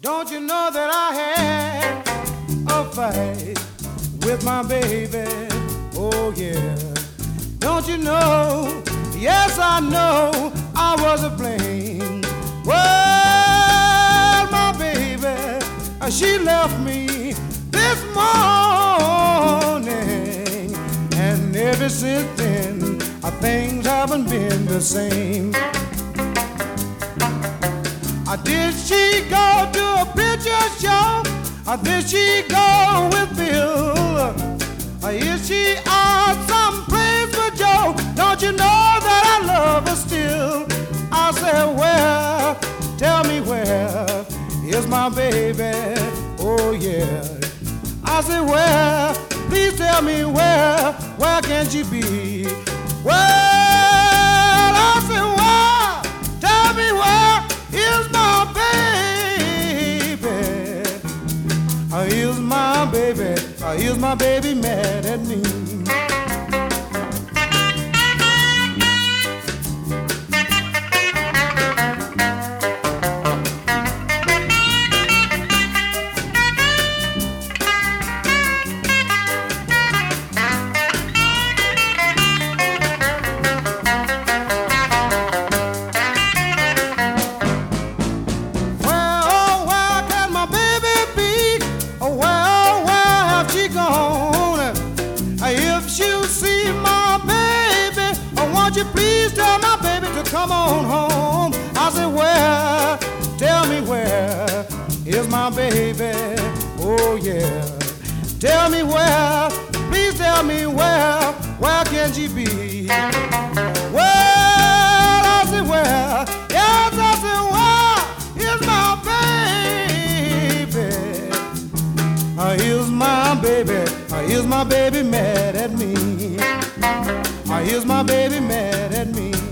Don't you know that I had a fight with my baby? Oh yeah. Don't you know? Yes, I know I was to blame. Well, my baby, she left me this morning, and ever since then, things haven't been the same. Did she go to a picture show? Or did she go with Bill? Or is she out someplace with Joe? Don't you know that I love her still? I said, where? Tell me where is my baby? Oh yeah. I said, where? Please tell me where can she be? Well, I said, where? Tell me where is my baby? Is my baby mad at me? Please tell my baby to come on home. I said, where? Tell me where is my baby? Oh yeah. Tell me where. Please tell me where can she be? Well, I said, where? Yes, I said, where is my baby? Is my baby mad at me? Is my baby mad at me?